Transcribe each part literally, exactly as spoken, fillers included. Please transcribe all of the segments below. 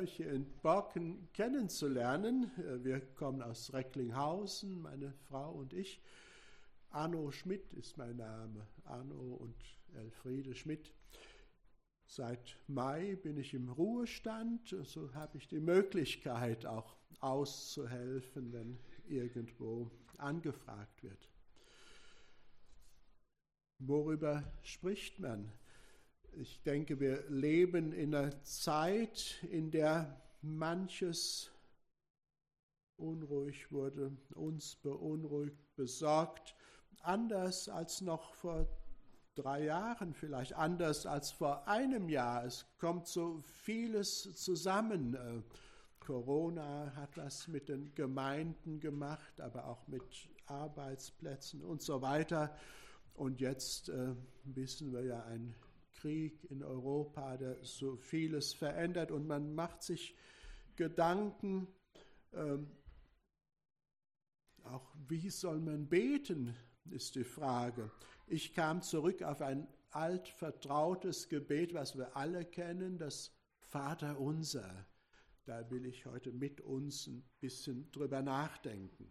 euch hier in Borken kennenzulernen. Wir kommen aus Recklinghausen, meine Frau und ich. Arno Schmidt ist mein Name, Arno und Elfriede Schmidt. Seit Mai bin ich im Ruhestand, so habe ich die Möglichkeit auch auszuhelfen, wenn irgendwo angefragt wird. Worüber spricht man? Ich denke, wir leben in einer Zeit, in der manches unruhig wurde, uns beunruhigt, besorgt, anders als noch vor drei Jahren, vielleicht anders als vor einem Jahr. Es kommt so vieles zusammen. Corona hat was mit den Gemeinden gemacht, aber auch mit Arbeitsplätzen und so weiter. Und jetzt äh, wissen wir ja, ein Krieg in Europa, der so vieles verändert, und man macht sich Gedanken, ähm, auch wie soll man beten, ist die Frage. Ich kam zurück auf ein altvertrautes Gebet, was wir alle kennen, das Vaterunser. Da will ich heute mit uns ein bisschen drüber nachdenken.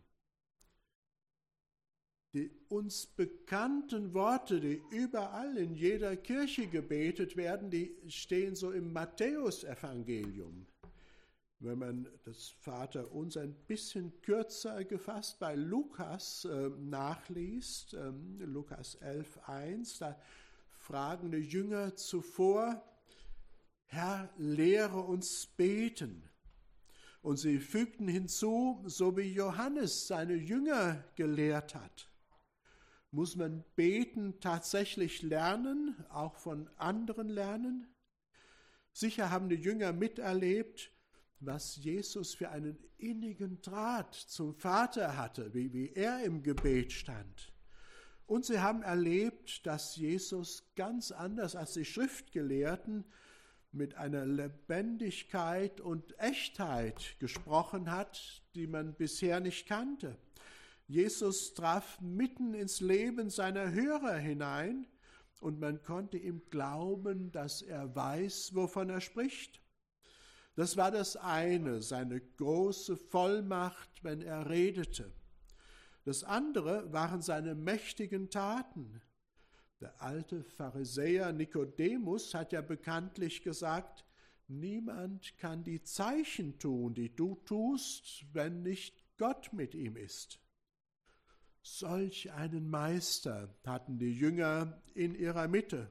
Die uns bekannten Worte, die überall in jeder Kirche gebetet werden, die stehen so im Matthäusevangelium. Wenn man das Vaterunser ein bisschen kürzer gefasst bei Lukas äh, nachliest, äh, Lukas elf eins, da fragen die Jünger zuvor: Herr, lehre uns beten. Und sie fügten hinzu, so wie Johannes seine Jünger gelehrt hat. Muss man Beten tatsächlich lernen, auch von anderen lernen? Sicher haben die Jünger miterlebt, was Jesus für einen innigen Draht zum Vater hatte, wie, wie er im Gebet stand. Und sie haben erlebt, dass Jesus ganz anders als die Schriftgelehrten mit einer Lebendigkeit und Echtheit gesprochen hat, die man bisher nicht kannte. Jesus traf mitten ins Leben seiner Hörer hinein, und man konnte ihm glauben, dass er weiß, wovon er spricht. Das war das eine, seine große Vollmacht, wenn er redete. Das andere waren seine mächtigen Taten. Der alte Pharisäer Nikodemus hat ja bekanntlich gesagt: Niemand kann die Zeichen tun, die du tust, wenn nicht Gott mit ihm ist. Solch einen Meister hatten die Jünger in ihrer Mitte.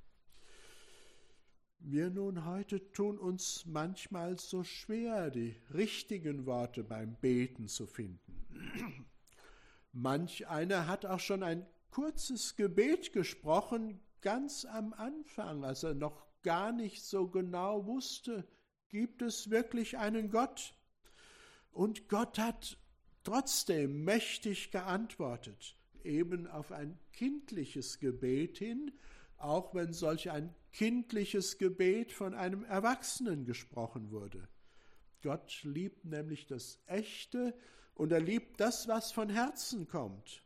Wir nun heute tun uns manchmal so schwer, die richtigen Worte beim Beten zu finden. Manch einer hat auch schon ein kurzes Gebet gesprochen, ganz am Anfang, als er noch gar nicht so genau wusste, gibt es wirklich einen Gott? Und Gott hat trotzdem mächtig geantwortet, eben auf ein kindliches Gebet hin, auch wenn solch ein kindliches Gebet von einem Erwachsenen gesprochen wurde. Gott liebt nämlich das Echte, und er liebt das, was von Herzen kommt.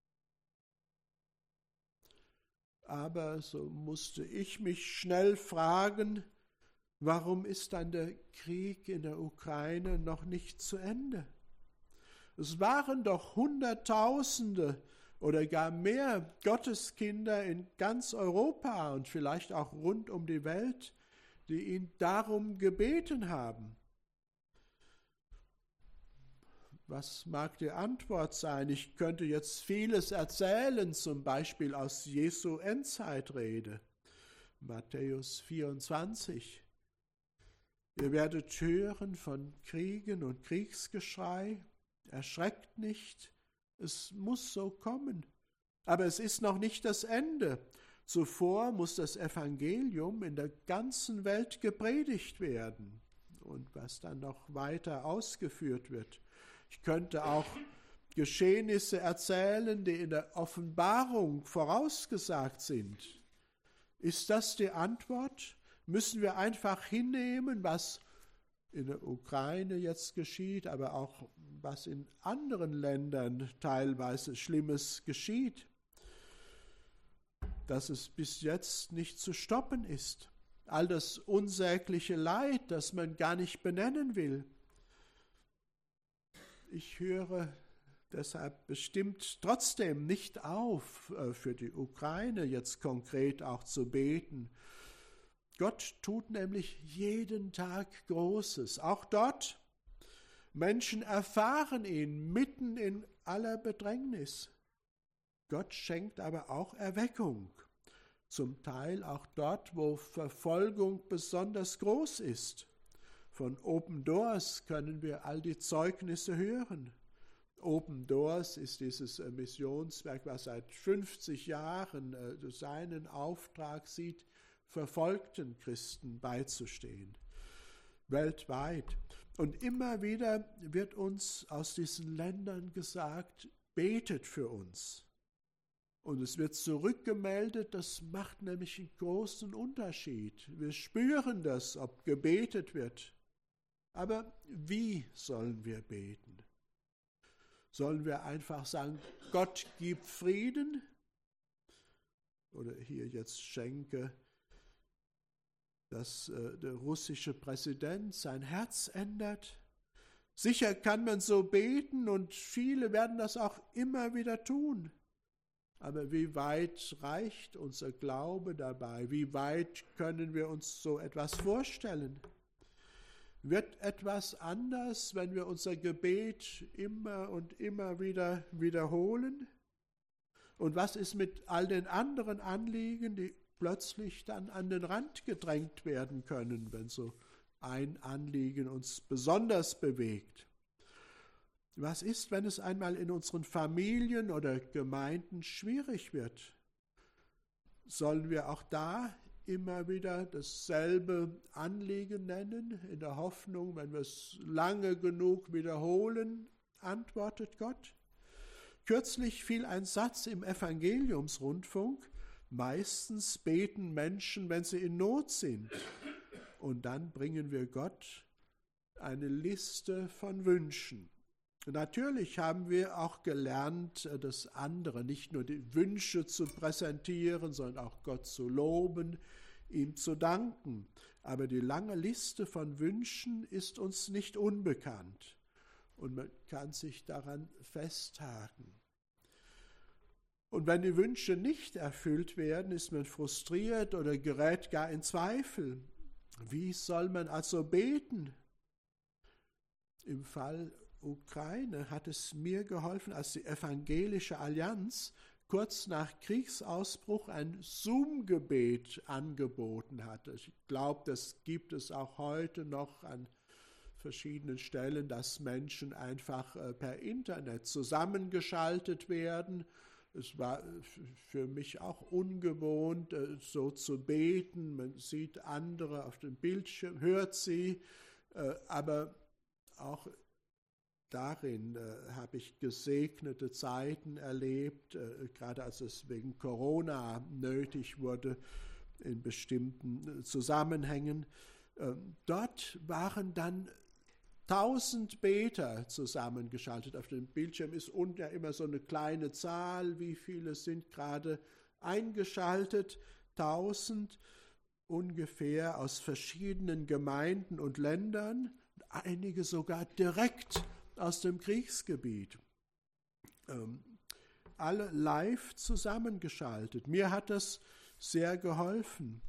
Aber so musste ich mich schnell fragen, warum ist dann der Krieg in der Ukraine noch nicht zu Ende? Es waren doch Hunderttausende oder gar mehr Gotteskinder in ganz Europa und vielleicht auch rund um die Welt, die ihn darum gebeten haben. Was mag die Antwort sein? Ich könnte jetzt vieles erzählen, zum Beispiel aus Jesu Endzeitrede, Matthäus vierundzwanzig. Ihr werdet hören von Kriegen und Kriegsgeschrei. Erschreckt nicht, es muss so kommen. Aber es ist noch nicht das Ende. Zuvor muss das Evangelium in der ganzen Welt gepredigt werden. Und was dann noch weiter ausgeführt wird. Ich könnte auch Geschehnisse erzählen, die in der Offenbarung vorausgesagt sind. Ist das die Antwort? Müssen wir einfach hinnehmen, was in der Ukraine jetzt geschieht, aber auch was in anderen Ländern teilweise Schlimmes geschieht, dass es bis jetzt nicht zu stoppen ist? all das unsägliche Leid, das man gar nicht benennen will. Ich höre deshalb bestimmt trotzdem nicht auf, für die Ukraine jetzt konkret auch zu beten. Gott tut nämlich jeden Tag Großes, auch dort. Menschen erfahren ihn mitten in aller Bedrängnis. Gott schenkt aber auch Erweckung, zum Teil auch dort, wo Verfolgung besonders groß ist. Von Open Doors können wir all die Zeugnisse hören. Open Doors ist dieses Missionswerk, was seit fünfzig Jahren seinen Auftrag sieht, verfolgten Christen beizustehen, weltweit. Und immer wieder wird uns aus diesen Ländern gesagt, betet für uns. Und es wird zurückgemeldet, das macht nämlich einen großen Unterschied. Wir spüren das, ob gebetet wird. Aber wie sollen wir beten? Sollen wir einfach sagen, Gott gib Frieden? Oder hier jetzt schenke, dass äh, der russische Präsident sein Herz ändert? Sicher kann man so beten und viele werden das auch immer wieder tun. Aber wie weit reicht unser Glaube dabei? Wie weit können wir uns so etwas vorstellen? Wird etwas anders, wenn wir unser Gebet immer und immer wieder wiederholen? Und was ist mit all den anderen Anliegen, die plötzlich dann an den Rand gedrängt werden können, wenn so ein Anliegen uns besonders bewegt? Was ist, wenn es einmal in unseren Familien oder Gemeinden schwierig wird? Sollen wir auch da immer wieder dasselbe Anliegen nennen, in der Hoffnung, wenn wir es lange genug wiederholen, antwortet Gott? Kürzlich fiel ein Satz im Evangeliumsrundfunk: Meistens beten Menschen, wenn sie in Not sind. Und dann bringen wir Gott eine Liste von Wünschen. Natürlich haben wir auch gelernt, das andere, nicht nur die Wünsche zu präsentieren, sondern auch Gott zu loben, ihm zu danken. Aber die lange Liste von Wünschen ist uns nicht unbekannt und man kann sich daran festhaken. Und wenn die Wünsche nicht erfüllt werden, ist man frustriert oder gerät gar in Zweifel. Wie soll man also beten? Im Fall Ukraine hat es mir geholfen, als die Evangelische Allianz kurz nach Kriegsausbruch ein Zoom-Gebet angeboten hatte. Ich glaube, das gibt es auch heute noch an verschiedenen Stellen, dass Menschen einfach per Internet zusammengeschaltet werden. Es war für mich auch ungewohnt, so zu beten. Man sieht andere auf dem Bildschirm, hört sie, aber auch darin äh, habe ich gesegnete Zeiten erlebt, äh, gerade als es wegen Corona nötig wurde in bestimmten äh, Zusammenhängen. Äh, dort waren dann tausend Beter zusammengeschaltet. Auf dem Bildschirm ist unten ja immer so eine kleine Zahl, wie viele sind gerade eingeschaltet. Tausend ungefähr aus verschiedenen Gemeinden und Ländern, einige sogar direkt aus dem Kriegsgebiet, ähm, alle live zusammengeschaltet. Mir hat das sehr geholfen.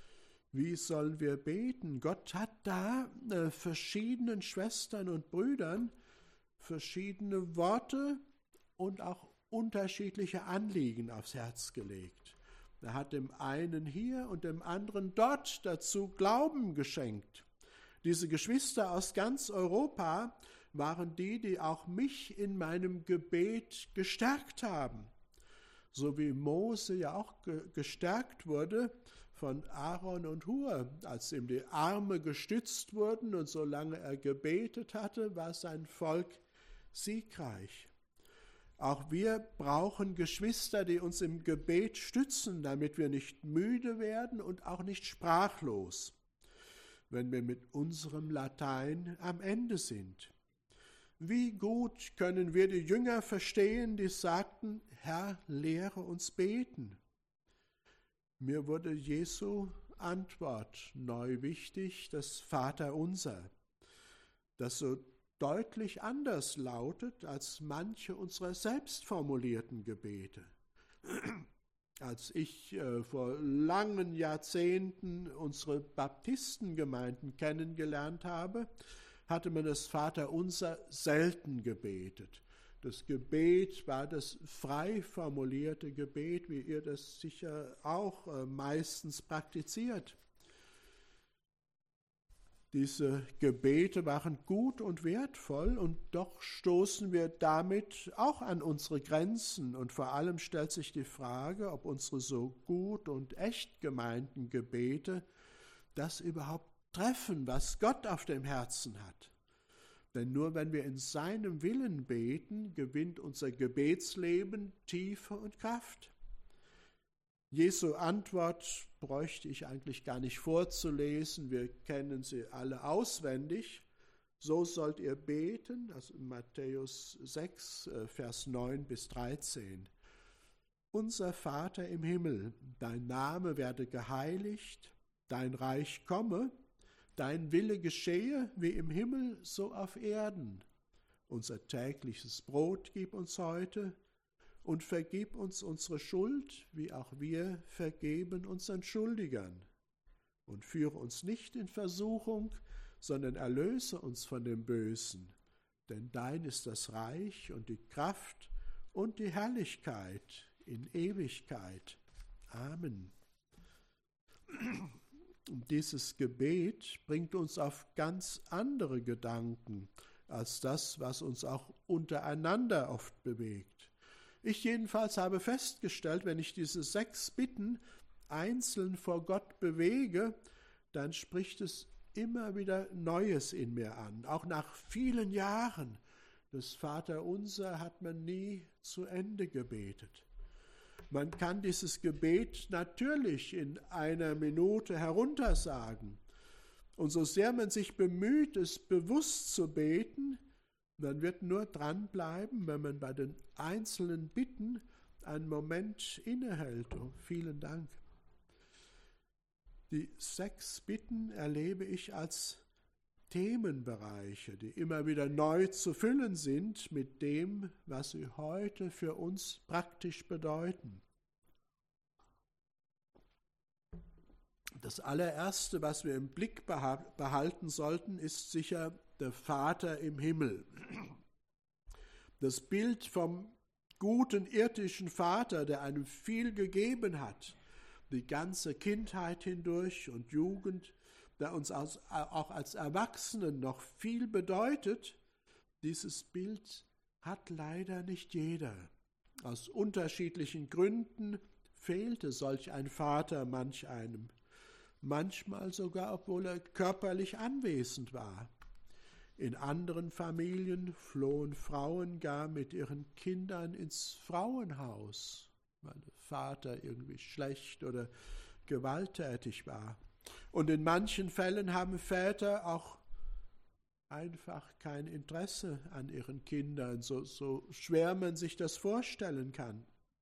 Wie sollen wir beten? Gott hat da äh, verschiedenen Schwestern und Brüdern verschiedene Worte und auch unterschiedliche Anliegen aufs Herz gelegt. Er hat dem einen hier und dem anderen dort dazu Glauben geschenkt. Diese Geschwister aus ganz Europa waren die, die auch mich in meinem Gebet gestärkt haben. So wie Mose ja auch ge- gestärkt wurde von Aaron und Hur, als ihm die Arme gestützt wurden und solange er gebetet hatte, war sein Volk siegreich. Auch wir brauchen Geschwister, die uns im Gebet stützen, damit wir nicht müde werden und auch nicht sprachlos, wenn wir mit unserem Latein am Ende sind. Wie gut können wir die Jünger verstehen, die sagten, Herr, lehre uns beten. Mir wurde Jesu Antwort neu wichtig, das Vaterunser, das so deutlich anders lautet als manche unserer selbst formulierten Gebete. Als ich äh, vor langen Jahrzehnten unsere Baptistengemeinden kennengelernt habe, hatte man das Vaterunser selten gebetet. Das Gebet war das frei formulierte Gebet, wie ihr das sicher auch äh, meistens praktiziert. Diese Gebete waren gut und wertvoll und doch stoßen wir damit auch an unsere Grenzen. Und vor allem stellt sich die Frage, ob unsere so gut und echt gemeinten Gebete das überhaupt treffen, was Gott auf dem Herzen hat. Denn nur wenn wir in seinem Willen beten, gewinnt unser Gebetsleben Tiefe und Kraft. Jesu Antwort bräuchte ich eigentlich gar nicht vorzulesen, wir kennen sie alle auswendig. So sollt ihr beten, also in Matthäus sechs, Vers neun bis dreizehn. Unser Vater im Himmel, dein Name werde geheiligt, dein Reich komme, dein Wille geschehe, wie im Himmel, so auf Erden. Unser tägliches Brot gib uns heute und vergib uns unsere Schuld, wie auch wir vergeben unseren Schuldigern. Und führe uns nicht in Versuchung, sondern erlöse uns von dem Bösen. Denn dein ist das Reich und die Kraft und die Herrlichkeit in Ewigkeit. Amen. Und dieses Gebet bringt uns auf ganz andere Gedanken als das, was uns auch untereinander oft bewegt. Ich jedenfalls habe festgestellt, wenn ich diese sechs Bitten einzeln vor Gott bewege, dann spricht es immer wieder Neues in mir an. Auch nach vielen Jahren. Das Vaterunser hat man nie zu Ende gebetet. Man kann dieses Gebet natürlich in einer Minute heruntersagen. Und so sehr man sich bemüht, es bewusst zu beten, man wird nur dranbleiben, wenn man bei den einzelnen Bitten einen Moment innehält. Oh, vielen Dank. Die sechs Bitten erlebe ich als Themenbereiche, die immer wieder neu zu füllen sind mit dem, was sie heute für uns praktisch bedeuten. Das allererste, was wir im Blick behalten sollten, ist sicher der Vater im Himmel. Das Bild vom guten irdischen Vater, der einem viel gegeben hat, die ganze Kindheit hindurch und Jugend, der uns als, auch als Erwachsenen noch viel bedeutet, dieses Bild hat leider nicht jeder. Aus unterschiedlichen Gründen fehlte solch ein Vater manch einem. Manchmal sogar, obwohl er körperlich anwesend war. In anderen Familien flohen Frauen gar mit ihren Kindern ins Frauenhaus, weil der Vater irgendwie schlecht oder gewalttätig war. Und in manchen Fällen haben Väter auch einfach kein Interesse an ihren Kindern, so, so schwer man sich das vorstellen kann.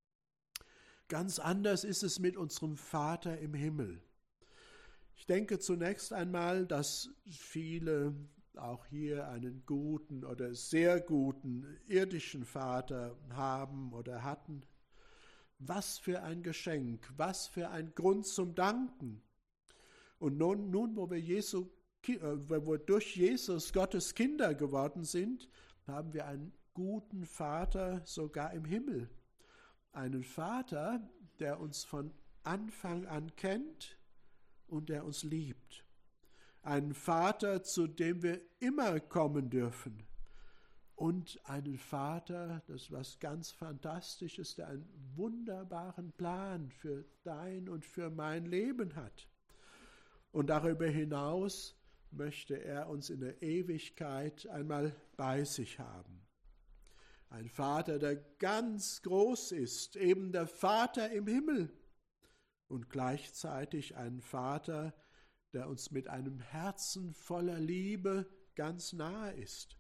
Ganz anders ist es mit unserem Vater im Himmel. Ich denke zunächst einmal, dass viele auch hier einen guten oder sehr guten irdischen Vater haben oder hatten. Was für ein Geschenk, was für ein Grund zum Danken. Und nun, nun wo wir Jesu, wo wir durch Jesus Gottes Kinder geworden sind, haben wir einen guten Vater sogar im Himmel. Einen Vater, der uns von Anfang an kennt und der uns liebt. Einen Vater, zu dem wir immer kommen dürfen. Und einen Vater, das ist was ganz Fantastisches, der einen wunderbaren Plan für dein und für mein Leben hat. Und darüber hinaus möchte er uns in der Ewigkeit einmal bei sich haben. Ein Vater, der ganz groß ist, eben der Vater im Himmel. Und gleichzeitig ein Vater, der uns mit einem Herzen voller Liebe ganz nahe ist.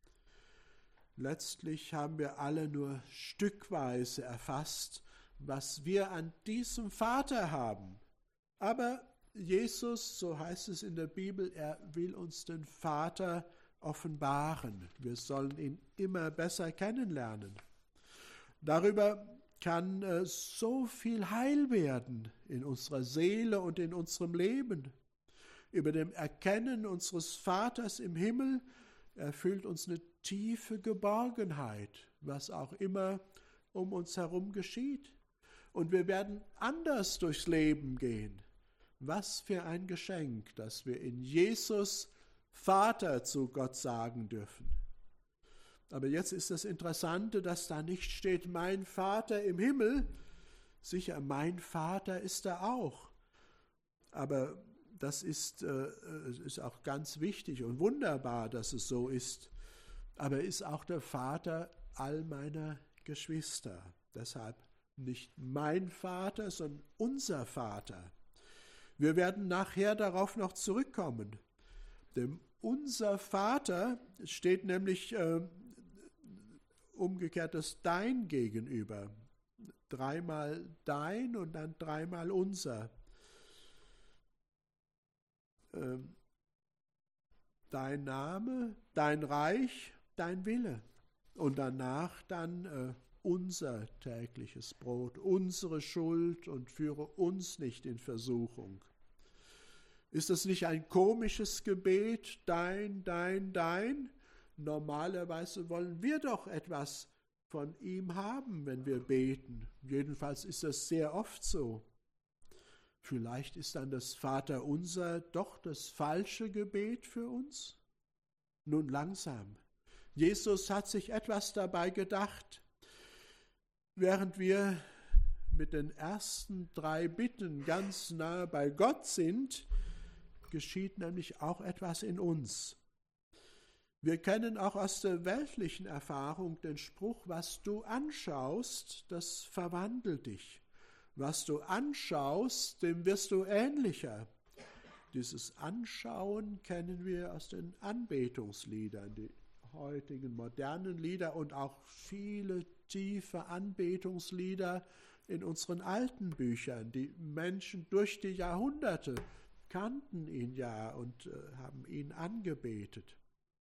Letztlich haben wir alle nur stückweise erfasst, was wir an diesem Vater haben. Aber Jesus, so heißt es in der Bibel, er will uns den Vater offenbaren. Wir sollen ihn immer besser kennenlernen. Darüber kann äh, so viel Heil werden in unserer Seele und in unserem Leben. Über dem Erkennen unseres Vaters im Himmel erfüllt uns eine tiefe Geborgenheit, was auch immer um uns herum geschieht. Und wir werden anders durchs Leben gehen. Was für ein Geschenk, dass wir in Jesus Vater zu Gott sagen dürfen. Aber jetzt ist das Interessante, dass da nicht steht, mein Vater im Himmel. Sicher, mein Vater ist er auch. Aber das ist, äh, ist auch ganz wichtig und wunderbar, dass es so ist. Aber er ist auch der Vater all meiner Geschwister. Deshalb nicht mein Vater, sondern unser Vater. Wir werden nachher darauf noch zurückkommen. Dem unser Vater steht nämlich äh, umgekehrt das Dein gegenüber. Dreimal Dein und dann dreimal unser. Äh, dein Name, dein Reich, dein Wille. Und danach dann äh, unser tägliches Brot, unsere Schuld und führe uns nicht in Versuchung. Ist das nicht ein komisches Gebet? Dein, dein, dein? Normalerweise wollen wir doch etwas von ihm haben, wenn wir beten. Jedenfalls ist das sehr oft so. Vielleicht ist dann das Vaterunser doch das falsche Gebet für uns? Nun langsam. Jesus hat sich etwas dabei gedacht. Während wir mit den ersten drei Bitten ganz nahe bei Gott sind, geschieht nämlich auch etwas in uns. Wir kennen auch aus der weltlichen Erfahrung den Spruch, was du anschaust, das verwandelt dich. Was du anschaust, dem wirst du ähnlicher. Dieses Anschauen kennen wir aus den Anbetungsliedern, die heutigen modernen Lieder und auch viele tiefe Anbetungslieder in unseren alten Büchern. Die Menschen durch die Jahrhunderte kannten ihn ja und äh, haben ihn angebetet.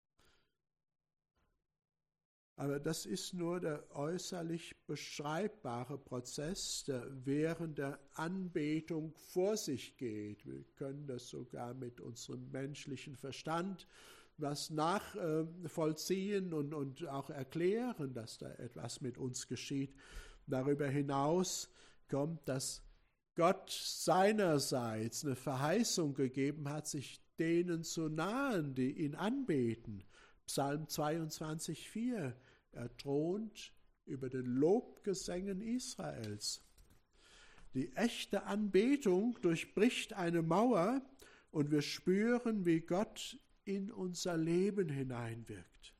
Aber das ist nur der äußerlich beschreibbare Prozess, der während der Anbetung vor sich geht. Wir können das sogar mit unserem menschlichen Verstand was nachvollziehen äh, und, und auch erklären, dass da etwas mit uns geschieht. Darüber hinaus kommt, dass Gott seinerseits eine Verheißung gegeben hat, sich denen zu nahen, die ihn anbeten. Psalm zweiundzwanzig, vier. Er thront über den Lobgesängen Israels. Die echte Anbetung durchbricht eine Mauer und wir spüren, wie Gott in unser Leben hineinwirkt.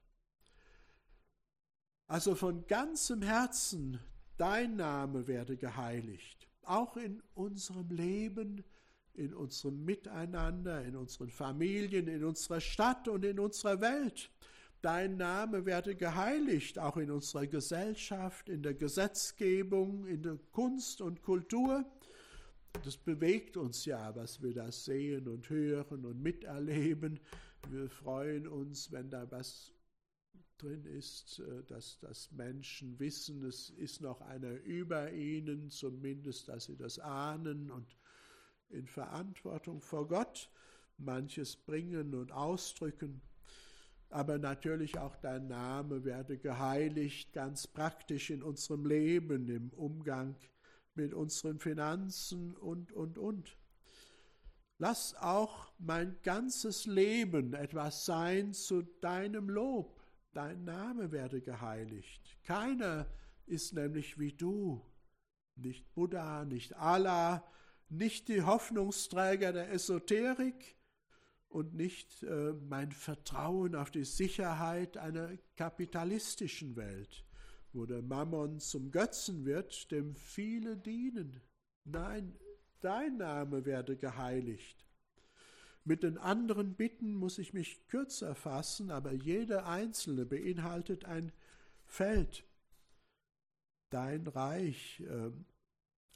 Also von ganzem Herzen, dein Name werde geheiligt. Auch in unserem Leben, in unserem Miteinander, in unseren Familien, in unserer Stadt und in unserer Welt. Dein Name werde geheiligt, auch in unserer Gesellschaft, in der Gesetzgebung, in der Kunst und Kultur. Das bewegt uns ja, was wir da sehen und hören und miterleben. Wir freuen uns, wenn da was drin ist, dass, dass Menschen wissen, es ist noch einer über ihnen, zumindest, dass sie das ahnen und in Verantwortung vor Gott manches bringen und ausdrücken. Aber natürlich auch dein Name werde geheiligt, ganz praktisch in unserem Leben, im Umgang mit unseren Finanzen und, und, und. Lass auch mein ganzes Leben etwas sein zu deinem Lob. Dein Name werde geheiligt. Keiner ist nämlich wie du. Nicht Buddha, nicht Allah, nicht die Hoffnungsträger der Esoterik und nicht äh, mein Vertrauen auf die Sicherheit einer kapitalistischen Welt, wo der Mammon zum Götzen wird, dem viele dienen. Nein, dein Name werde geheiligt. Mit den anderen Bitten muss ich mich kürzer fassen, aber jede einzelne beinhaltet ein Feld. Dein Reich, äh,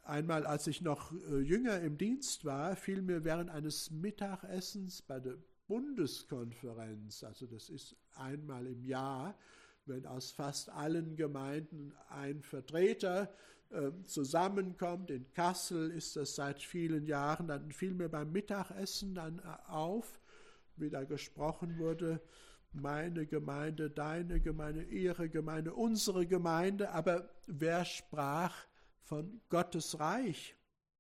Einmal, als ich noch jünger im Dienst war, fiel mir während eines Mittagessens bei der Bundeskonferenz, also das ist einmal im Jahr, wenn aus fast allen Gemeinden ein Vertreter äh, zusammenkommt, in Kassel ist das seit vielen Jahren, dann fiel mir beim Mittagessen dann auf, wie da gesprochen wurde, meine Gemeinde, deine Gemeinde, ihre Gemeinde, unsere Gemeinde, aber wer sprach von Gottes Reich?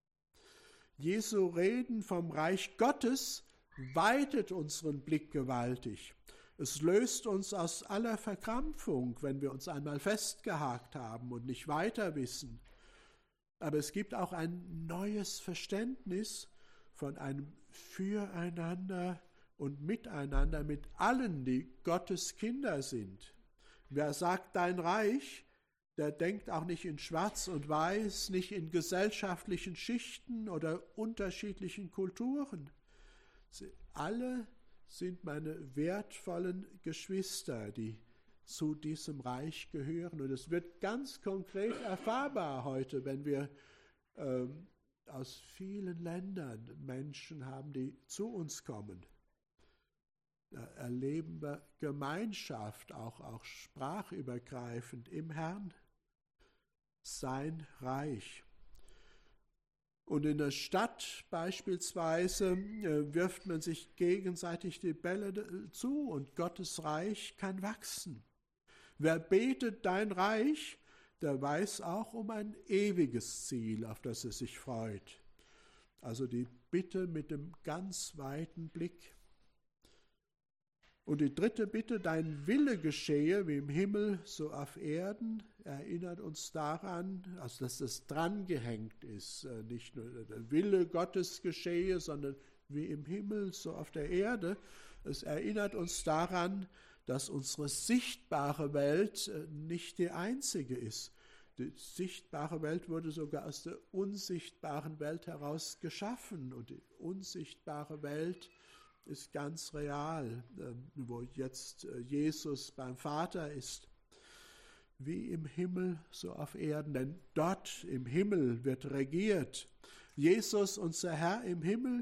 Jesu Reden vom Reich Gottes weitet unseren Blick gewaltig. Es löst uns aus aller Verkrampfung, wenn wir uns einmal festgehakt haben und nicht weiter wissen. Aber es gibt auch ein neues Verständnis von einem Füreinander und Miteinander mit allen, die Gottes Kinder sind. Wer sagt dein Reich, der denkt auch nicht in Schwarz und Weiß, nicht in gesellschaftlichen Schichten oder unterschiedlichen Kulturen. Sie alle sind meine wertvollen Geschwister, die zu diesem Reich gehören. Und es wird ganz konkret erfahrbar heute, wenn wir ähm, aus vielen Ländern Menschen haben, die zu uns kommen. Da erleben wir Gemeinschaft, auch, auch sprachübergreifend im Herrn, sein Reich. Und in der Stadt beispielsweise äh, wirft man sich gegenseitig die Bälle zu und Gottes Reich kann wachsen. Wer betet dein Reich, der weiß auch um ein ewiges Ziel, auf das er sich freut. Also die Bitte mit dem ganz weiten Blick. Und die dritte Bitte, dein Wille geschehe, wie im Himmel, so auf Erden, erinnert uns daran, also dass das drangehängt ist. Nicht nur der Wille Gottes geschehe, sondern wie im Himmel, so auf der Erde. Es erinnert uns daran, dass unsere sichtbare Welt nicht die einzige ist. Die sichtbare Welt wurde sogar aus der unsichtbaren Welt heraus geschaffen. Und die unsichtbare Welt ist ganz real, wo jetzt Jesus beim Vater ist. Wie im Himmel, so auf Erden, denn dort im Himmel wird regiert. Jesus, unser Herr im Himmel,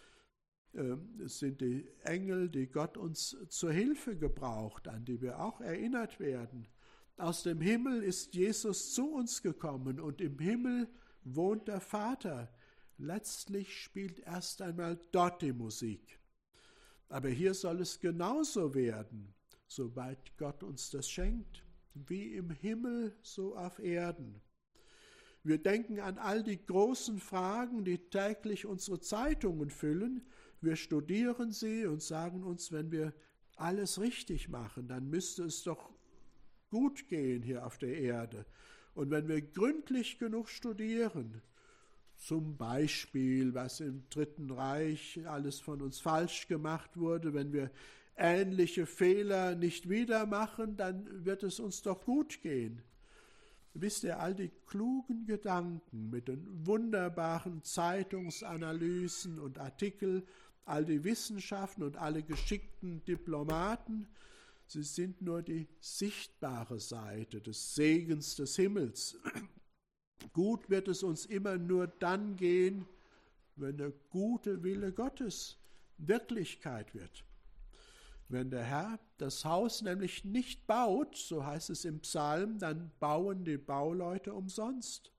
es sind die Engel, die Gott uns zur Hilfe gebraucht, an die wir auch erinnert werden. Aus dem Himmel ist Jesus zu uns gekommen und im Himmel wohnt der Vater. Letztlich spielt erst einmal dort die Musik. Aber hier soll es genauso werden, soweit Gott uns das schenkt, wie im Himmel, so auf Erden. Wir denken an all die großen Fragen, die täglich unsere Zeitungen füllen. Wir studieren sie und sagen uns, wenn wir alles richtig machen, dann müsste es doch gut gehen hier auf der Erde. Und wenn wir gründlich genug studieren, zum Beispiel, was im Dritten Reich alles von uns falsch gemacht wurde, wenn wir ähnliche Fehler nicht wieder machen, dann wird es uns doch gut gehen. Wisst ihr, all die klugen Gedanken mit den wunderbaren Zeitungsanalysen und Artikeln, all die Wissenschaften und alle geschickten Diplomaten, sie sind nur die sichtbare Seite des Segens des Himmels. Gut wird es uns immer nur dann gehen, wenn der gute Wille Gottes Wirklichkeit wird. Wenn der Herr das Haus nämlich nicht baut, so heißt es im Psalm, dann bauen die Bauleute umsonst.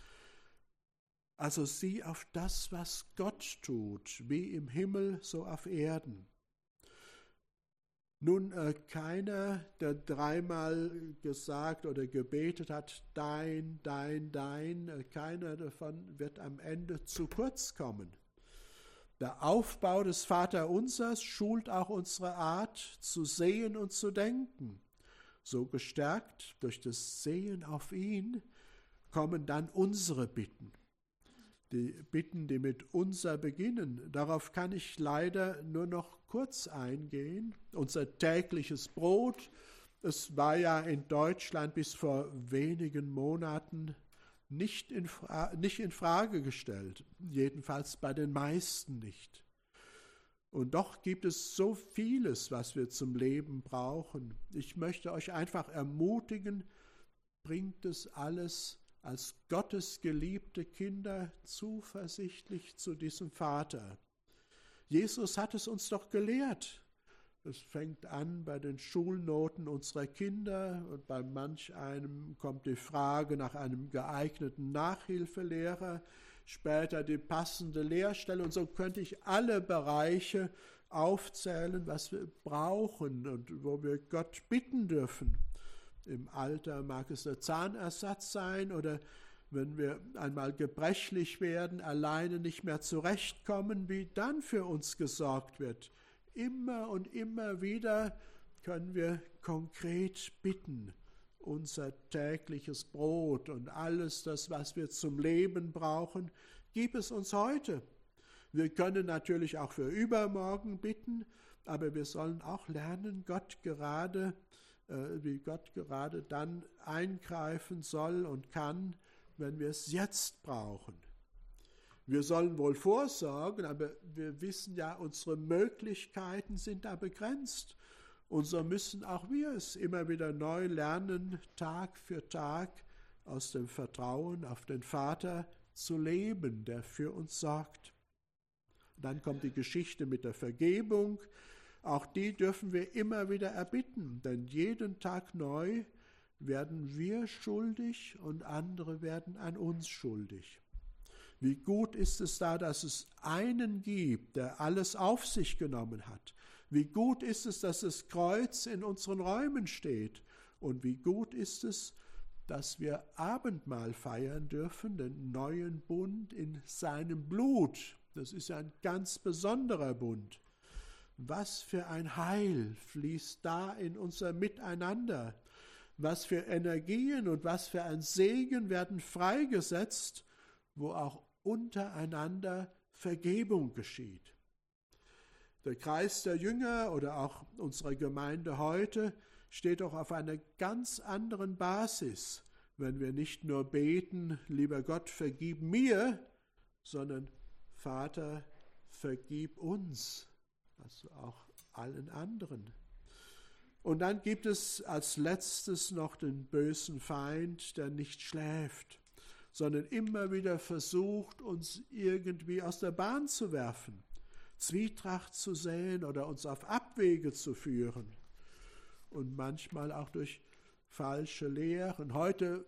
Also sieh auf das, was Gott tut, wie im Himmel, so auf Erden. Nun, äh, keiner, der dreimal gesagt oder gebetet hat, dein, dein, dein, äh, keiner davon wird am Ende zu kurz kommen. Der Aufbau des Vaterunsers schult auch unsere Art zu sehen und zu denken. So gestärkt durch das Sehen auf ihn kommen dann unsere Bitten. Die Bitten, die mit unser beginnen, darauf kann ich leider nur noch kurz eingehen. Unser tägliches Brot, es war ja in Deutschland bis vor wenigen Monaten nicht in, nicht in Frage gestellt, jedenfalls bei den meisten nicht. Und doch gibt es so vieles, was wir zum Leben brauchen. Ich möchte euch einfach ermutigen, bringt es alles als Gottes geliebte Kinder zuversichtlich zu diesem Vater. Jesus hat es uns doch gelehrt. Es fängt an bei den Schulnoten unserer Kinder und bei manch einem kommt die Frage nach einem geeigneten Nachhilfelehrer, später die passende Lehrstelle und so könnte ich alle Bereiche aufzählen, was wir brauchen und wo wir Gott bitten dürfen. Im Alter mag es der Zahnersatz sein oder wenn wir einmal gebrechlich werden, alleine nicht mehr zurechtkommen, wie dann für uns gesorgt wird. Immer und immer wieder können wir konkret bitten, unser tägliches Brot und alles das, was wir zum Leben brauchen, gib es uns heute. Wir können natürlich auch für übermorgen bitten, aber wir sollen auch lernen, Gott gerade, äh, wie Gott gerade dann eingreifen soll und kann, wenn wir es jetzt brauchen. Wir sollen wohl vorsorgen, aber wir wissen ja, unsere Möglichkeiten sind da begrenzt. Und so müssen auch wir es immer wieder neu lernen, Tag für Tag aus dem Vertrauen auf den Vater zu leben, der für uns sorgt. Dann kommt die Geschichte mit der Vergebung. Auch die dürfen wir immer wieder erbitten, denn jeden Tag neu werden wir schuldig und andere werden an uns schuldig. Wie gut ist es da, dass es einen gibt, der alles auf sich genommen hat. Wie gut ist es, dass das Kreuz in unseren Räumen steht. Und wie gut ist es, dass wir Abendmahl feiern dürfen, den neuen Bund in seinem Blut. Das ist ein ganz besonderer Bund. Was für ein Heil fließt da in unser Miteinander. Was für Energien und was für ein Segen werden freigesetzt, wo auch untereinander Vergebung geschieht. Der Kreis der Jünger oder auch unsere Gemeinde heute steht auch auf einer ganz anderen Basis, wenn wir nicht nur beten, lieber Gott, vergib mir, sondern Vater, vergib uns, also auch allen anderen. Und dann gibt es als letztes noch den bösen Feind, der nicht schläft, sondern immer wieder versucht, uns irgendwie aus der Bahn zu werfen, Zwietracht zu säen oder uns auf Abwege zu führen und manchmal auch durch falsche Lehren. Heute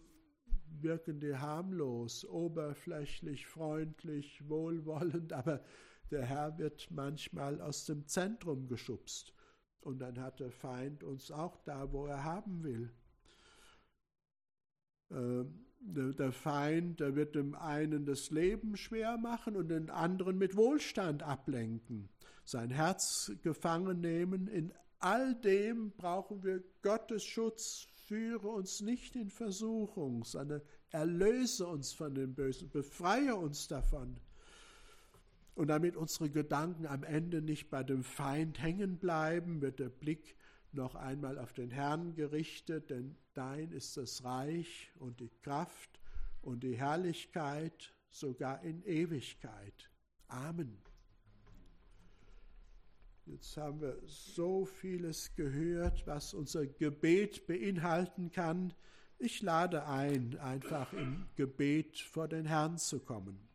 wirken die harmlos, oberflächlich, freundlich, wohlwollend, aber der Herr wird manchmal aus dem Zentrum geschubst und dann hat der Feind uns auch da, wo er haben will. Ähm, Der Feind, der wird dem einen das Leben schwer machen und den anderen mit Wohlstand ablenken, sein Herz gefangen nehmen. In all dem brauchen wir Gottes Schutz. Führe uns nicht in Versuchung, sondern erlöse uns von dem Bösen, befreie uns davon. Und damit unsere Gedanken am Ende nicht bei dem Feind hängen bleiben, wird der Blick noch einmal auf den Herrn gerichtet, denn dein ist das Reich und die Kraft und die Herrlichkeit, sogar in Ewigkeit. Amen. Jetzt haben wir so vieles gehört, was unser Gebet beinhalten kann. Ich lade ein, einfach im Gebet vor den Herrn zu kommen.